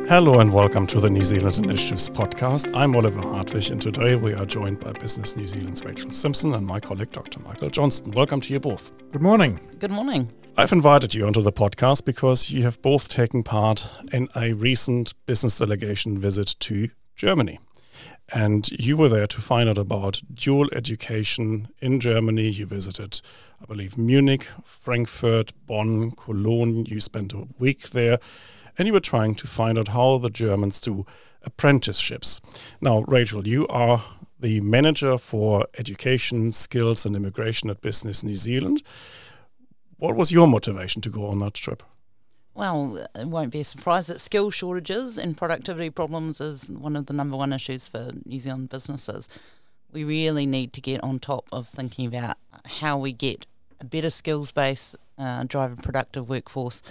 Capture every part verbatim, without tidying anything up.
Hello and welcome to the New Zealand Initiatives podcast. I'm Oliver Hartwig, and today we are joined by Business New Zealand's Rachel Simpson and my colleague Doctor Michael Johnston. Welcome to you both. Good morning. Good morning. I've invited you onto the podcast because you have both taken part in a recent business delegation visit to Germany. And you were there to find out about dual education in Germany. You visited, I believe, Munich, Frankfurt, Bonn, Cologne. You spent a week there. And you were trying to find out how the Germans do apprenticeships. Now, Rachel, you are the manager for education, skills and immigration at Business New Zealand. What was your motivation to go on that trip? Well, it won't be a surprise that skill shortages and productivity problems is one of the number one issues for New Zealand businesses. We really need to get on top of thinking about how we get a better skills base, uh, drive a productive workforce.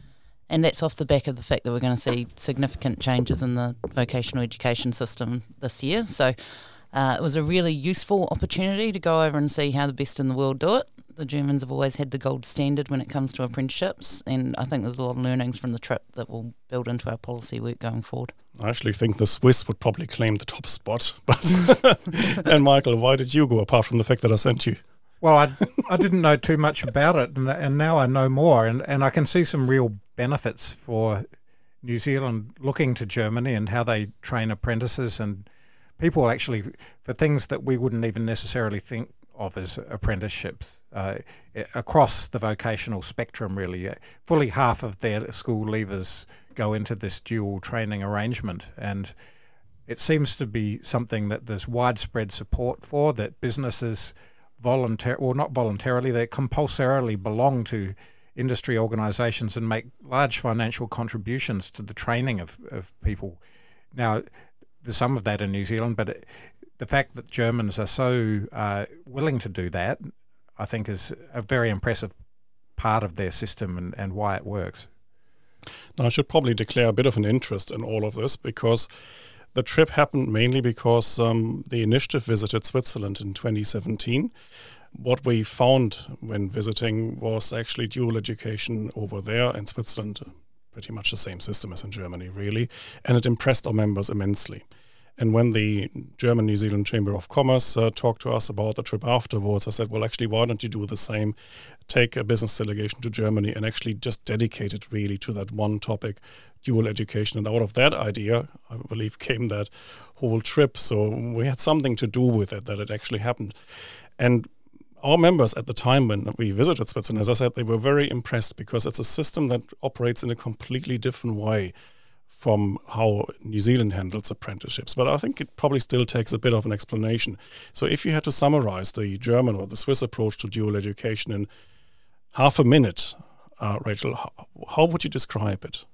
And that's off the back of the fact that we're going to see significant changes in the vocational education system this year. So uh, it was a really useful opportunity to go over and see how the best in the world do it. The Germans have always had the gold standard when it comes to apprenticeships, and I think there's a lot of learnings from the trip that will build into our policy work going forward. I actually think the Swiss would probably claim the top spot. But and Michael, why did you go, apart from the fact that I sent you? Well, I, I didn't know too much about it, and, and now I know more, and, and I can see some real benefits for New Zealand looking to Germany and how they train apprentices and people actually for things that we wouldn't even necessarily think of as apprenticeships uh, across the vocational spectrum, really. Fully half of their school leavers go into this dual training arrangement, and it seems to be something that there's widespread support for, that businesses voluntar or not voluntarily, they compulsorily belong to industry organisations and make large financial contributions to the training of, of people. Now, there's some of that in New Zealand, but it, the fact that Germans are so uh, willing to do that, I think, is a very impressive part of their system and, and why it works. Now, I should probably declare a bit of an interest in all of this, because the trip happened mainly because um, the initiative visited Switzerland in twenty seventeen. What we found when visiting was actually dual education over there in Switzerland, pretty much the same system as in Germany, really, and it impressed our members immensely. And when the German New Zealand Chamber of Commerce uh, talked to us about the trip afterwards, I said, well, actually, why don't you do the same? Take a business delegation to Germany and actually just dedicate it really to that one topic, dual education. And out of that idea, I believe, came that whole trip. So we had something to do with it, that it actually happened. And our members at the time when we visited Switzerland, as I said, they were very impressed because it's a system that operates in a completely different way from how New Zealand handles apprenticeships. But I think it probably still takes a bit of an explanation. So if you had to summarize the German or the Swiss approach to dual education in half a minute, uh, Rachel, how, how would you describe it?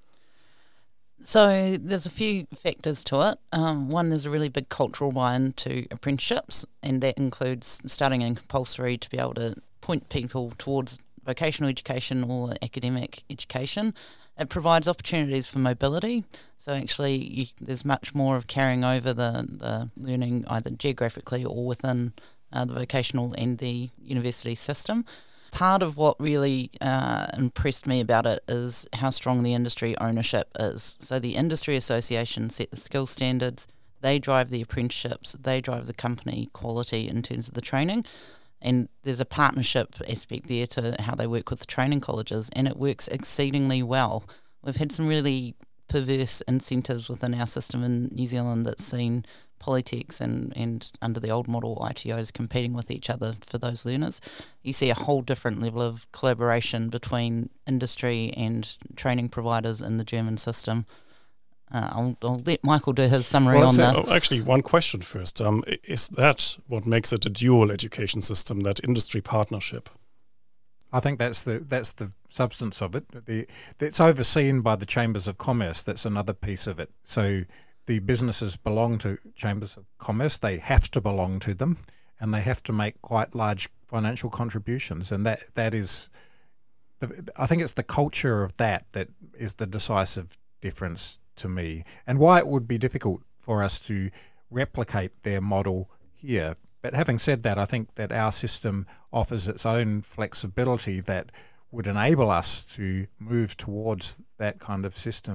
So there's a few factors to it. Um, one, there's a really big cultural buy-in to apprenticeships, and that includes starting in compulsory to be able to point people towards vocational education or academic education. It provides opportunities for mobility. So actually you, there's much more of carrying over the, the learning either geographically or within uh, the vocational and the university system. Part of what really uh, impressed me about it is how strong the industry ownership is. So the industry association set the skill standards, they drive the apprenticeships, they drive the company quality in terms of the training. And there's a partnership aspect there to how they work with the training colleges, and it works exceedingly well. We've had some really perverse incentives within our system in New Zealand that's seen polytechs and, and under the old model I T Os competing with each other for those learners. You see a whole different level of collaboration between industry and training providers in the German system. Uh, I'll, I'll let Michael do his summary well, on so, that. Oh, actually, one question first. Um, is that what makes it a dual education system, that industry partnership? I think that's the that's the substance of it. The, it's overseen by the Chambers of Commerce. That's another piece of it. So the businesses belong to Chambers of Commerce. They have to belong to them, and they have to make quite large financial contributions. And that that is, the, I think it's the culture of that that is the decisive difference to me, and why it would be difficult for us to replicate their model here. But having said that, I think that our system offers its own flexibility that would enable us to move towards that kind of system.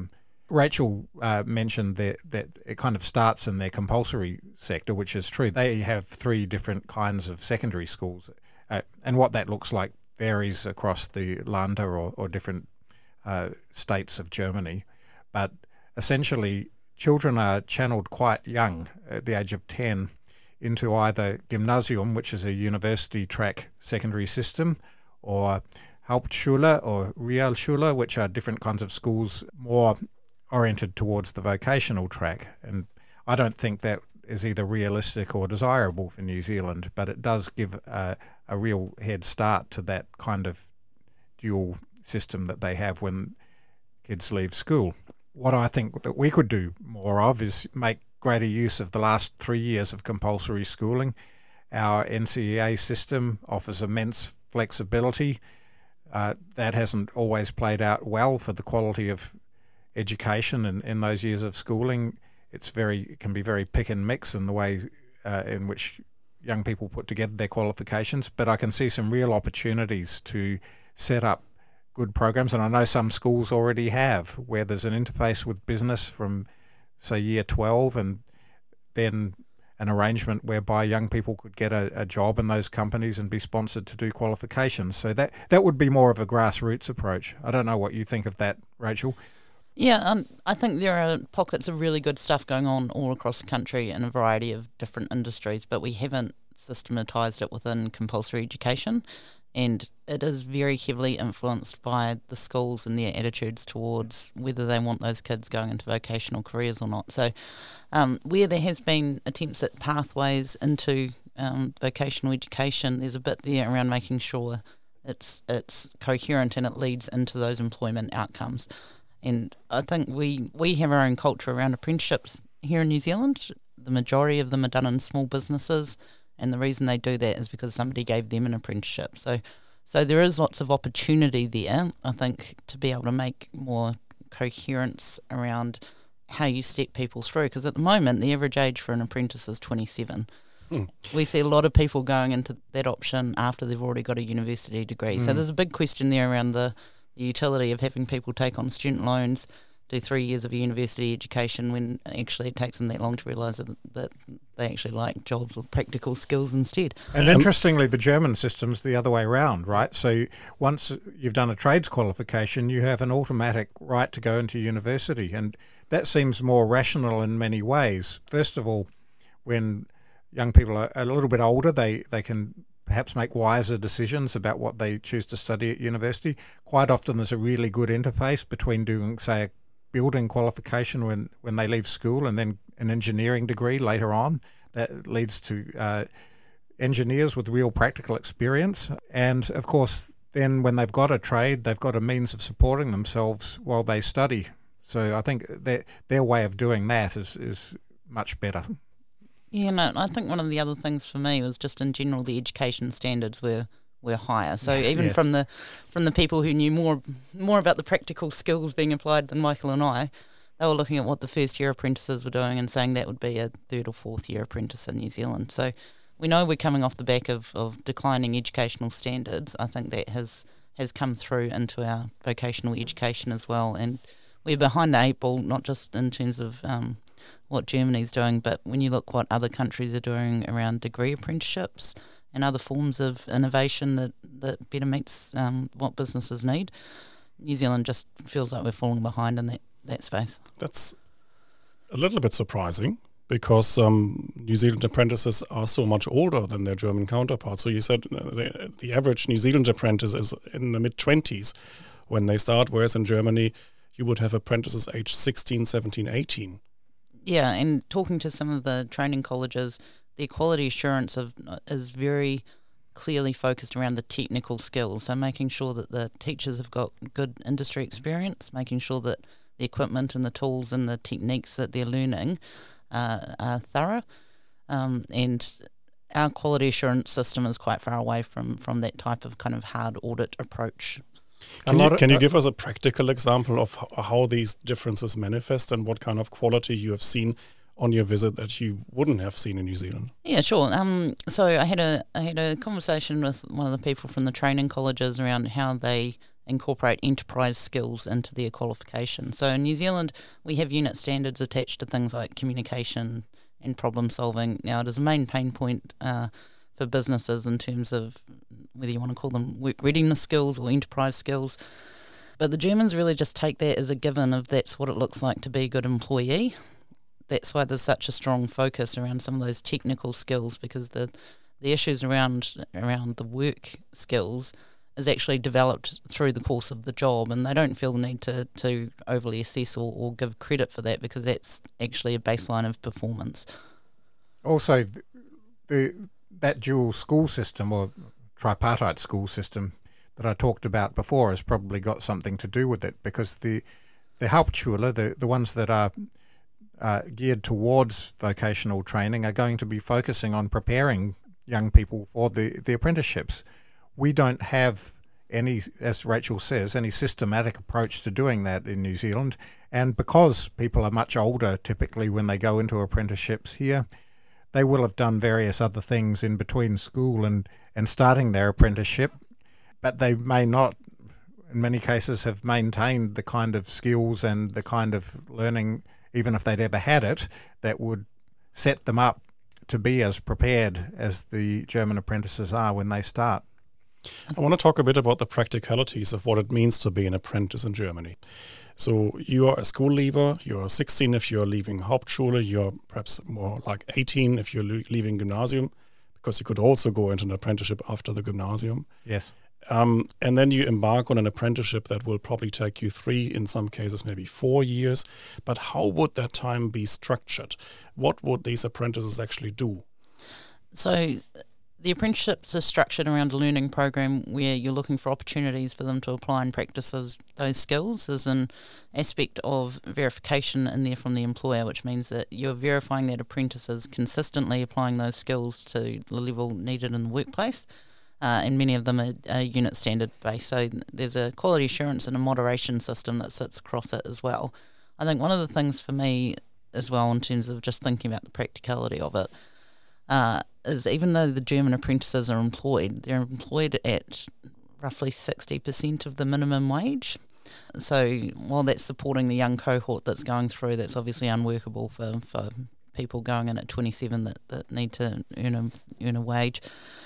Rachel uh, mentioned that, that it kind of starts in their compulsory sector, which is true. They have three different kinds of secondary schools, uh, and what that looks like varies across the Länder or, or different uh, states of Germany. But essentially, children are channeled quite young, at the age of ten, into either Gymnasium, which is a university track secondary system, or Hauptschule or Realschule, which are different kinds of schools more oriented towards the vocational track. And I don't think that is either realistic or desirable for New Zealand, but it does give a, a real head start to that kind of dual system that they have when kids leave school. What I think that we could do more of is make greater use of the last three years of compulsory schooling. Our N C E A system offers immense flexibility. Uh, that hasn't always played out well for the quality of education in, in those years of schooling. It's very it can be very pick and mix in the way uh, in which young people put together their qualifications, but I can see some real opportunities to set up good programs, and I know some schools already have, where there's an interface with business from, say, year twelve, and then an arrangement whereby young people could get a, a job in those companies and be sponsored to do qualifications. So that that would be more of a grassroots approach. I don't know what you think of that, Rachel. Yeah, um, I think there are pockets of really good stuff going on all across the country in a variety of different industries, but we haven't systematised it within compulsory education, and it is very heavily influenced by the schools and their attitudes towards whether they want those kids going into vocational careers or not. So um, where there has been attempts at pathways into um, vocational education, there's a bit there around making sure it's it's coherent and it leads into those employment outcomes. And I think we, we have our own culture around apprenticeships here in New Zealand. The majority of them are done in small businesses, and the reason they do that is because somebody gave them an apprenticeship. So so there is lots of opportunity there, I think, to be able to make more coherence around how you step people through. Because at the moment, the average age for an apprentice is twenty-seven. Hmm. We see a lot of people going into that option after they've already got a university degree. Mm. So there's a big question there around the the utility of having people take on student loans, do three years of a university education when actually it takes them that long to realise that, that they actually like jobs with practical skills instead. And interestingly, the German system's the other way around, right? So once you've done a trades qualification, you have an automatic right to go into university, and that seems more rational in many ways. First of all, when young people are a little bit older, they, they can perhaps make wiser decisions about what they choose to study at university. Quite often there's a really good interface between doing, say, a building qualification when, when they leave school and then an engineering degree later on. That leads to uh, engineers with real practical experience. And, of course, then when they've got a trade, they've got a means of supporting themselves while they study. So I think that their way of doing that is, is much better. Yeah, no, I think one of the other things for me was just in general the education standards were, were higher. So even yes. from the from the people who knew more more about the practical skills being applied than Michael and I, they were looking at what the first year apprentices were doing and saying that would be a third or fourth year apprentice in New Zealand. So we know we're coming off the back of, of declining educational standards. I think that has, has come through into our vocational education as well. And we're behind the eight ball, not just in terms of um, what Germany's doing, but when you look what other countries are doing around degree apprenticeships and other forms of innovation that, that better meets um, what businesses need, New Zealand just feels like we're falling behind in that, that space. That's a little bit surprising because um, New Zealand apprentices are so much older than their German counterparts. So you said the, the average New Zealand apprentice is in the mid-twenties when they start, whereas in Germany you would have apprentices aged sixteen, seventeen, eighteen. Yeah, and talking to some of the training colleges, the quality assurance of is very clearly focused around the technical skills. So making sure that the teachers have got good industry experience, making sure that the equipment and the tools and the techniques that they're learning uh, are thorough. Um, and our quality assurance system is quite far away from, from that type of kind of hard audit approach. Can you, can you give us a practical example of how these differences manifest and what kind of quality you have seen on your visit that you wouldn't have seen in New Zealand? Yeah, sure. Um, so I had a I had a conversation with one of the people from the training colleges around how they incorporate enterprise skills into their qualification. So in New Zealand, we have unit standards attached to things like communication and problem solving. Now, it is a main pain point uh, for businesses in terms of whether you want to call them work readiness skills or enterprise skills. But the Germans really just take that as a given of that's what it looks like to be a good employee. That's why there's such a strong focus around some of those technical skills, because the the issues around around the work skills is actually developed through the course of the job, and they don't feel the need to, to overly assess or, or give credit for that, because that's actually a baseline of performance. Also, the that dual school system or tripartite school system that I talked about before has probably got something to do with it, because the the Hauptschule, the, the ones that are uh, geared towards vocational training, are going to be focusing on preparing young people for the, the apprenticeships. We don't have any, as Rachel says, any systematic approach to doing that in New Zealand. And because people are much older typically when they go into apprenticeships here, they will have done various other things in between school and, and starting their apprenticeship, but they may not, in many cases, have maintained the kind of skills and the kind of learning, even if they'd ever had it, that would set them up to be as prepared as the German apprentices are when they start. I want to talk a bit about the practicalities of what it means to be an apprentice in Germany. So you are a school leaver, you're sixteen if you're leaving Hauptschule, you're perhaps more like eighteen if you're le- leaving Gymnasium, because you could also go into an apprenticeship after the Gymnasium. Yes. Um, and then you embark on an apprenticeship that will probably take you three, in some cases maybe four years. But how would that time be structured? What would these apprentices actually do? So the apprenticeships are structured around a learning program where you're looking for opportunities for them to apply and practice those, those skills. There's an aspect of verification in there from the employer, which means that you're verifying that apprentices consistently applying those skills to the level needed in the workplace. Uh, and many of them are, are unit standard based. So there's a quality assurance and a moderation system that sits across it as well. I think one of the things for me as well, in terms of just thinking about the practicality of it, uh, is even though the German apprentices are employed, they're employed at roughly sixty percent of the minimum wage. So while that's supporting the young cohort that's going through, that's obviously unworkable for, for people going in at twenty-seven that, that need to earn a, earn a wage.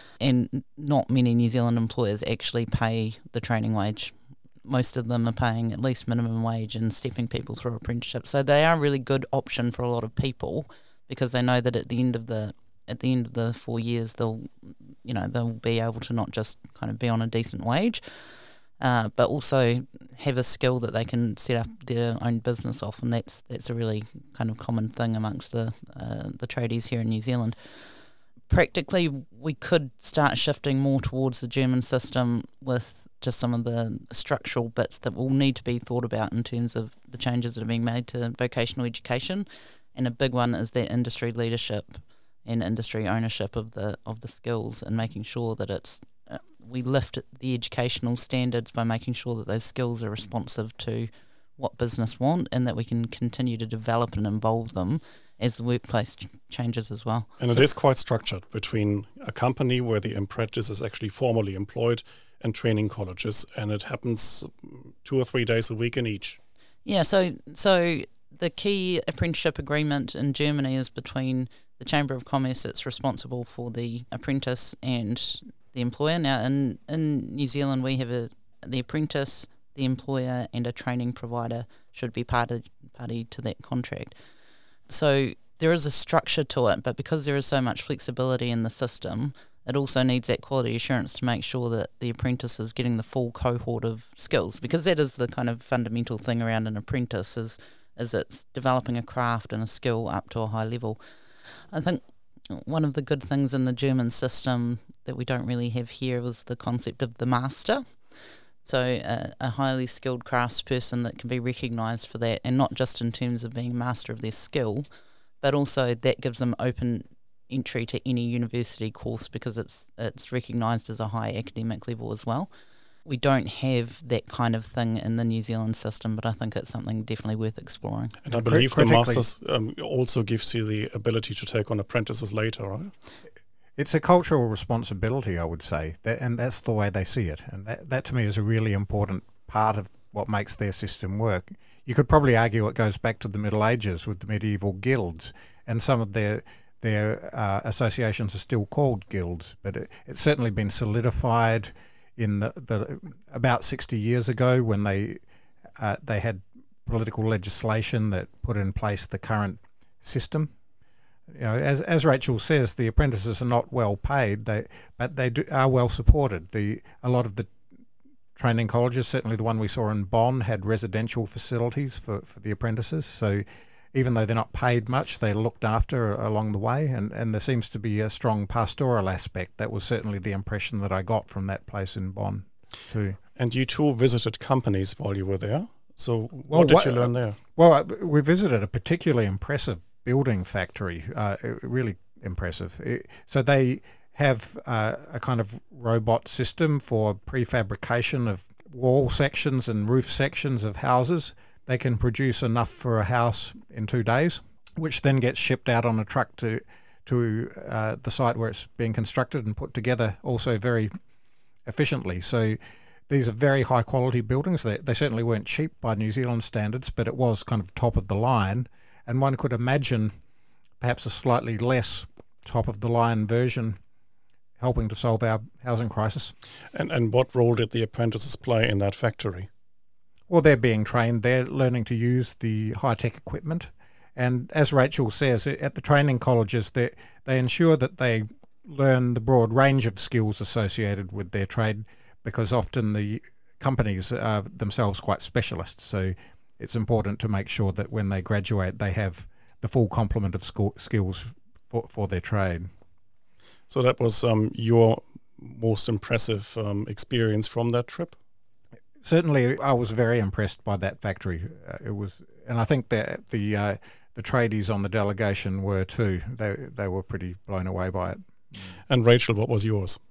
And not many New Zealand employers actually pay the training wage. Most of them are paying at least minimum wage and stepping people through apprenticeships. So they are a really good option for a lot of people, because they know that at the end of the at the end of the four years they'll you know they'll be able to not just kind of be on a decent wage, uh, but also have a skill that they can set up their own business off, and that's that's a really kind of common thing amongst the uh, the tradies here in New Zealand. Practically, we could start shifting more towards the German system with just some of the structural bits that will need to be thought about in terms of the changes that are being made to vocational education. And a big one is that industry leadership and industry ownership of the of the skills, and making sure that it's uh, we lift the educational standards by making sure that those skills are responsive to what business want, and that we can continue to develop and involve them as the workplace ch- changes as well. And so it is quite structured between a company where the apprentice is actually formally employed and training colleges, and it happens two or three days a week in each. Yeah, so so the key apprenticeship agreement in Germany is between the Chamber of Commerce that's responsible for the apprentice and the employer. Now, in, in New Zealand, we have a the apprentice, the employer, and a training provider should be party, party to that contract. So there is a structure to it, but because there is so much flexibility in the system, it also needs that quality assurance to make sure that the apprentice is getting the full cohort of skills, because that is the kind of fundamental thing around an apprentice, is, is it's developing a craft and a skill up to a high level. I think one of the good things in the German system that we don't really have here was the concept of the master. So a, a highly skilled craftsperson that can be recognised for that, and not just in terms of being master of their skill, but also that gives them open entry to any university course, because it's it's recognised as a high academic level as well. We don't have that kind of thing in the New Zealand system, but I think it's something definitely worth exploring. And I believe the Masters um, also gives you the ability to take on apprentices later, right? It's a cultural responsibility, I would say, that, and that's the way they see it. And that, that to me is a really important part of what makes their system work. You could probably argue it goes back to the Middle Ages with the medieval guilds, and some of their their uh, associations are still called guilds, but it, it's certainly been solidified in the, the about sixty years ago when they uh, they had political legislation that put in place the current system. You know, as as Rachel says, the apprentices are not well paid, they but they do, are well supported. The a lot of the training colleges, certainly the one we saw in Bonn, had residential facilities for, for the apprentices. So even though they're not paid much, they're looked after along the way, and, and there seems to be a strong pastoral aspect. That was certainly the impression that I got from that place in Bonn too. And you two visited companies while you were there. So Well, what did what- you learn there? Well, we visited a particularly impressive building factory, uh, really impressive. It- so they have uh, a kind of robot system for prefabrication of wall sections and roof sections of houses. They can produce enough for a house in two days, which then gets shipped out on a truck to to uh, the site where it's being constructed and put together also very efficiently. So these are very high quality buildings. They, they certainly weren't cheap by New Zealand standards, but it was kind of top of the line. And one could imagine perhaps a slightly less top of the line version helping to solve our housing crisis. And and what role did the apprentices play in that factory? Well, they're being trained. They're learning to use the high-tech equipment. And as Rachel says, at the training colleges, they, they ensure that they learn the broad range of skills associated with their trade, because often the companies are themselves quite specialist. So it's important to make sure that when they graduate, they have the full complement of school, skills for, for their trade. So that was um, your most impressive um, experience from that trip? Certainly, I was very impressed by that factory. Uh, it was, and I think that the uh, the tradies on the delegation were too. They they were pretty blown away by it. And Rachel, what was yours?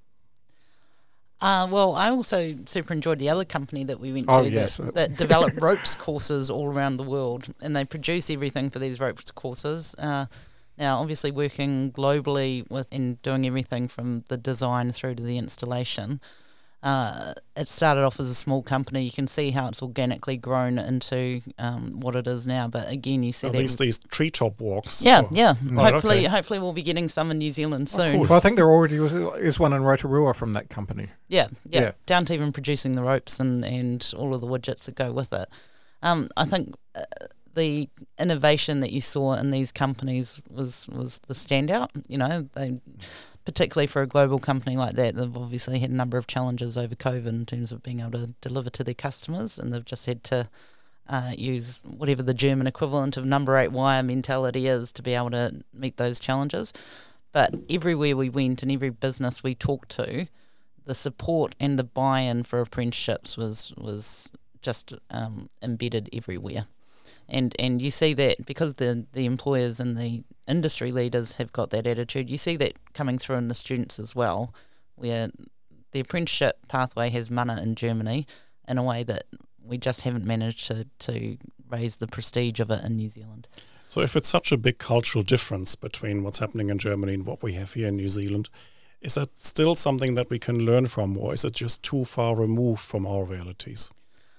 Uh, well, I also super enjoyed the other company that we went Oh, to yes. that, that develop ropes courses all around the world, and they produce everything for these ropes courses. Uh, now, obviously, working globally with and doing everything from the design through to the installation. Uh, it started off as a small company. You can see how it's organically grown into um, what it is now. But again, you see At that. least these treetop walks. Yeah, Oh, yeah. right, hopefully, okay. hopefully we'll be getting some in New Zealand soon. cool. Well, I think there already was, is one in Rotorua from that company. Yeah, yeah, Yeah. down to even producing the ropes and, and all of the widgets that go with it. Um, I think uh, the innovation that you saw in these companies was, was the standout. You know, they, particularly for a global company like that, they've obviously had a number of challenges over COVID in terms of being able to deliver to their customers, and they've just had to uh, use whatever the German equivalent of number eight wire mentality is to be able to meet those challenges. But everywhere we went and every business we talked to, the support and the buy-in for apprenticeships was was just um, embedded everywhere. And and you see that because the, the employers and the industry leaders have got that attitude, you see that coming through in the students as well, where the apprenticeship pathway has mana in Germany in a way that we just haven't managed to, to raise the prestige of it in New Zealand. So if it's such a big cultural difference between what's happening in Germany and what we have here in New Zealand, is that still something that we can learn from, or is it just too far removed from our realities?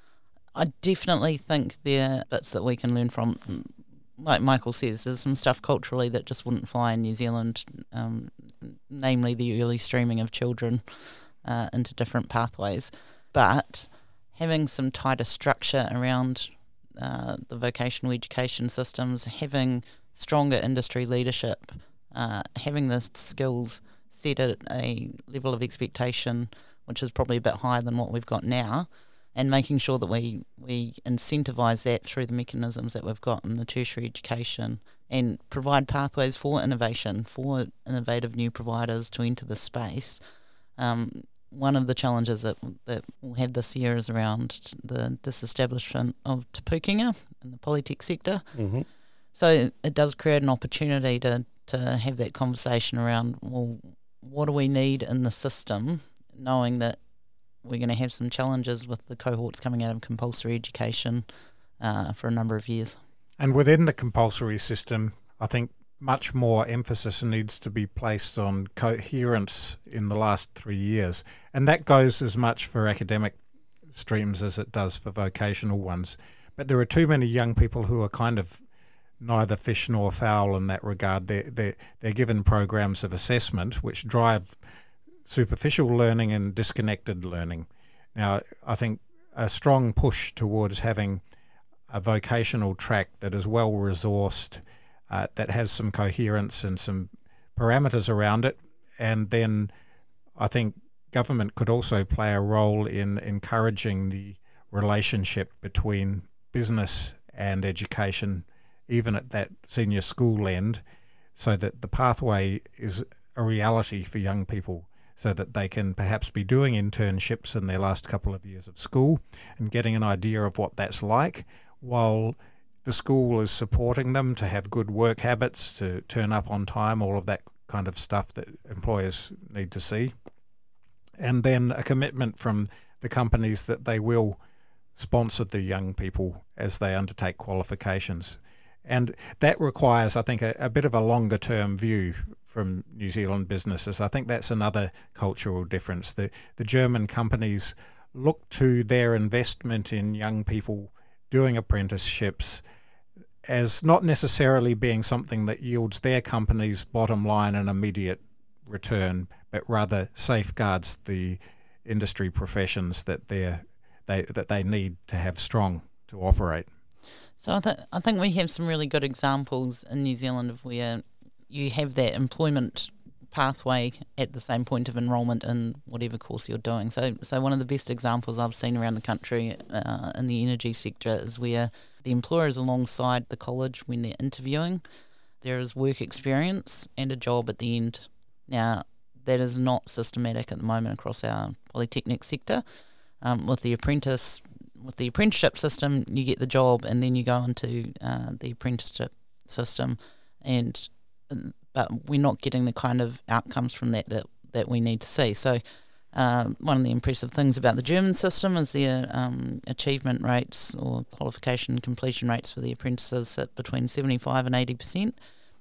I definitely think there are bits that we can learn from. Like Michael says, there's some stuff culturally that just wouldn't fly in New Zealand, um, namely the early streaming of children uh, into different pathways. But having some tighter structure around uh, the vocational education systems, having stronger industry leadership, uh, having the skills set at a level of expectation which is probably a bit higher than what we've got now, and making sure that we, we incentivise that through the mechanisms that we've got in the tertiary education and provide pathways for innovation, for innovative new providers to enter the space. Um, one of the challenges that that we'll have this year is around the disestablishment of Te Pūkenga in the polytech sector. Mm-hmm. So it does create an opportunity to, to have that conversation around, well, what do we need in the system, knowing that we're going to have some challenges with the cohorts coming out of compulsory education uh, for a number of years. And within the compulsory system, I think much more emphasis needs to be placed on coherence in the last three years. And that goes as much for academic streams as it does for vocational ones. But there are too many young people who are kind of neither fish nor fowl in that regard. They're, they're, they're given programs of assessment which drive superficial learning and disconnected learning. Now, I think a strong push towards having a vocational track that is well resourced, uh, that has some coherence and some parameters around it, and then I think government could also play a role in encouraging the relationship between business and education, even at that senior school end, so that the pathway is a reality for young people, so that they can perhaps be doing internships in their last couple of years of school and getting an idea of what that's like, while the school is supporting them to have good work habits, to turn up on time, all of that kind of stuff that employers need to see. And then a commitment from the companies that they will sponsor the young people as they undertake qualifications. And that requires, I think, a, a bit of a longer term view from New Zealand businesses. I think that's another cultural difference. The, the German companies look to their investment in young people doing apprenticeships as not necessarily being something that yields their company's bottom line an immediate return, but rather safeguards the industry professions that they're, they that they need to have strong to operate. So I, th- I think we have some really good examples in New Zealand of where you have that employment pathway at the same point of enrolment in whatever course you're doing. So so one of the best examples I've seen around the country uh, in the energy sector is where the employer is alongside the college when they're interviewing. There is work experience and a job at the end. Now, that is not systematic at the moment across our polytechnic sector. Um, with the apprentice, with the apprenticeship system, you get the job and then you go into uh, the apprenticeship system, and but we're not getting the kind of outcomes from that that, that we need to see. So um, one of the impressive things about the German system is their um, achievement rates or qualification completion rates for the apprentices at between seventy-five and eighty percent.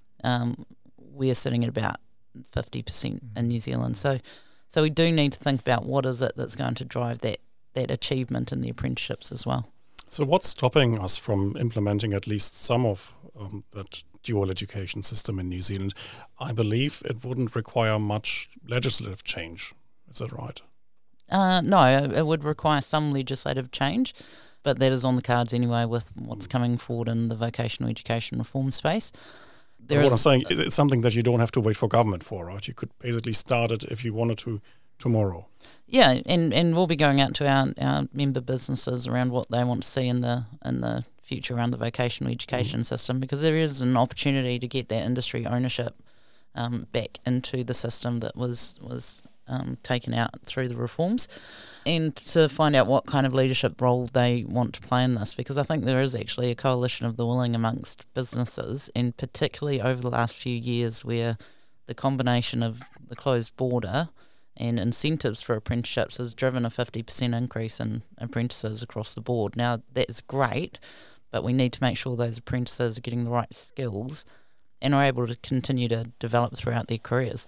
Um, we're sitting at about fifty percent in New Zealand. So so we do need to think about what is it that's going to drive that, that achievement in the apprenticeships as well. So what's stopping us from implementing at least some of um, that dual education system in New Zealand? I believe it wouldn't require much legislative change. Is that right? Uh, no, it would require some legislative change, but that is on the cards anyway with what's coming forward in the vocational education reform space. There what I'm saying, it's something that you don't have to wait for government for, right? You could basically start it if you wanted to tomorrow. Yeah, and, and we'll be going out to our, our member businesses around what they want to see in the in the future around the vocational education mm. system, because there is an opportunity to get that industry ownership um, back into the system that was was um, taken out through the reforms, and to find out what kind of leadership role they want to play in this, because I think there is actually a coalition of the willing amongst businesses, and particularly over the last few years where the combination of the closed border and incentives for apprenticeships has driven a fifty percent increase in apprentices across the board. Now, that's great, but we need to make sure those apprentices are getting the right skills and are able to continue to develop throughout their careers.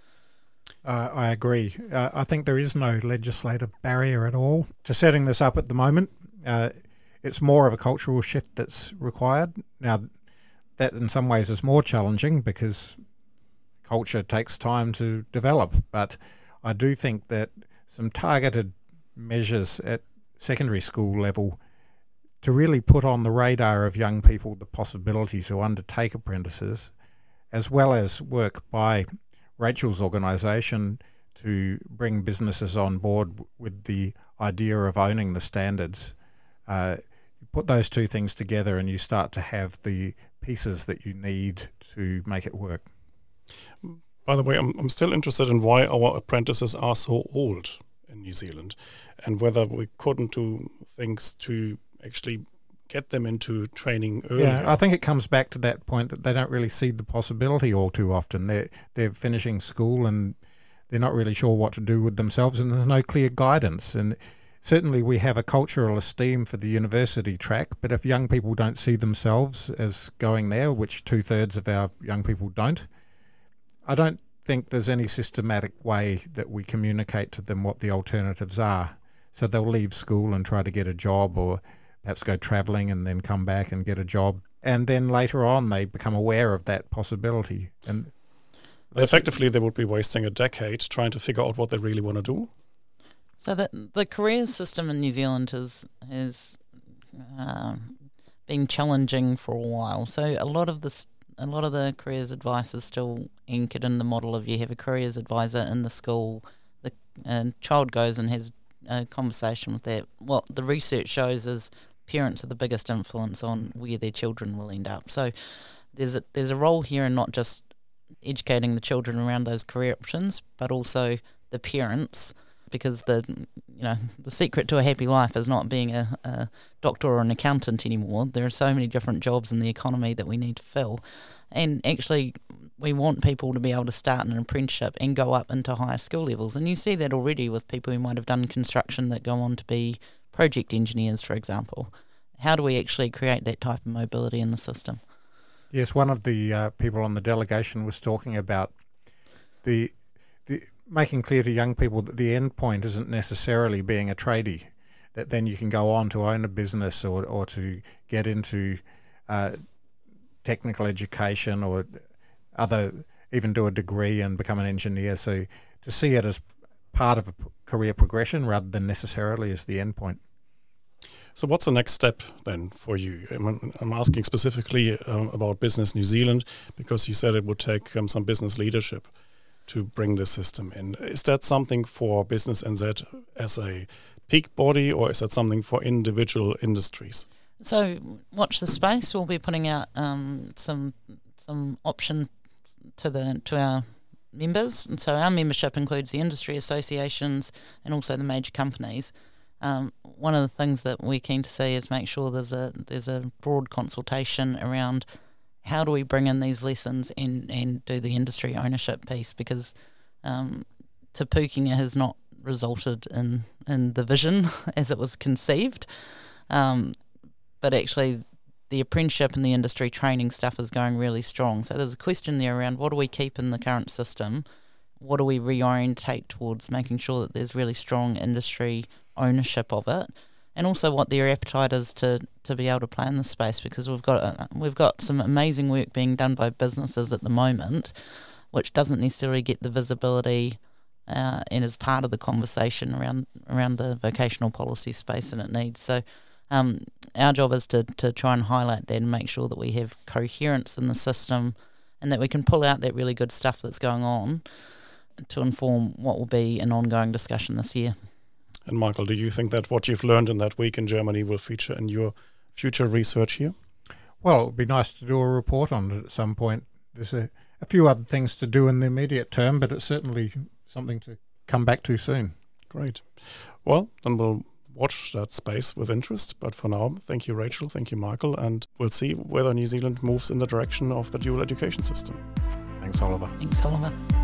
Uh, I agree. Uh, I think there is no legislative barrier at all to setting this up at the moment. Uh, it's more of a cultural shift that's required. Now, that in some ways is more challenging because culture takes time to develop, but I do think that some targeted measures at secondary school level to really put on the radar of young people the possibility to undertake apprentices, as well as work by Rachel's organisation to bring businesses on board with the idea of owning the standards. Uh, you put those two things together and you start to have the pieces that you need to make it work. By the way, I'm, I'm still interested in why our apprentices are so old in New Zealand, and whether we couldn't do things to actually get them into training earlier. Yeah, I think it comes back to that point that they don't really see the possibility all too often. They're, they're finishing school and they're not really sure what to do with themselves, and there's no clear guidance. And certainly we have a cultural esteem for the university track, but if young people don't see themselves as going there, which two-thirds of our young people don't, I don't think there's any systematic way that we communicate to them what the alternatives are. So they'll leave school and try to get a job, or perhaps go travelling and then come back and get a job. And then later on they become aware of that possibility. And effectively they would be wasting a decade trying to figure out what they really want to do. So the the careers system in New Zealand has has um, been challenging for a while. So a lot of this, a lot of the careers advice is still anchored in the model of you have a careers advisor in the school. The uh, child goes and has a conversation with that. What the research shows is parents are the biggest influence on where their children will end up. So there's a there's a role here in not just educating the children around those career options, but also the parents. Because the you know the secret to a happy life is not being a, a doctor or an accountant anymore. There are so many different jobs in the economy that we need to fill, and actually we want people to be able to start an apprenticeship and go up into higher skill levels. And you see that already with people who might have done construction that go on to be project engineers, for example. How do we actually create that type of mobility in the system? Yes, one of the uh, people on the delegation was talking about the the. making clear to young people that the end point isn't necessarily being a tradie, that then you can go on to own a business or or to get into uh, technical education or other, even do a degree and become an engineer. So to see it as part of a career progression rather than necessarily as the end point. So what's the next step then for you? I'm, I'm asking specifically um, about Business New Zealand, because you said it would take um, some business leadership to bring the system in. Is that something for Business N Z as a peak body, or is that something for individual industries? So watch the space. We'll be putting out um, some some option to the to our members. And so our membership includes the industry associations and also the major companies. Um, one of the things that we're keen to see is make sure there's a there's a broad consultation around how do we bring in these lessons and, and do the industry ownership piece, because um, Te Pūkenga has not resulted in, in the vision as it was conceived, um, but actually the apprenticeship and the industry training stuff is going really strong. So there's a question there around what do we keep in the current system, what do we reorientate towards making sure that there's really strong industry ownership of it, and also what their appetite is to, to be able to play in this space, because we've got uh, we've got some amazing work being done by businesses at the moment, which doesn't necessarily get the visibility uh, and is part of the conversation around around the vocational policy space that it needs. So um, our job is to to try and highlight that and make sure that we have coherence in the system, and that we can pull out that really good stuff that's going on to inform what will be an ongoing discussion this year. And Michael, do you think that what you've learned in that week in Germany will feature in your future research here? Well, it would be nice to do a report on it at some point. There's a, a few other things to do in the immediate term, but it's certainly something to come back to soon. Great. Well, then we'll watch that space with interest. But for now, thank you, Rachel. Thank you, Michael. And we'll see whether New Zealand moves in the direction of the dual education system. Thanks, Oliver. Thanks, Oliver.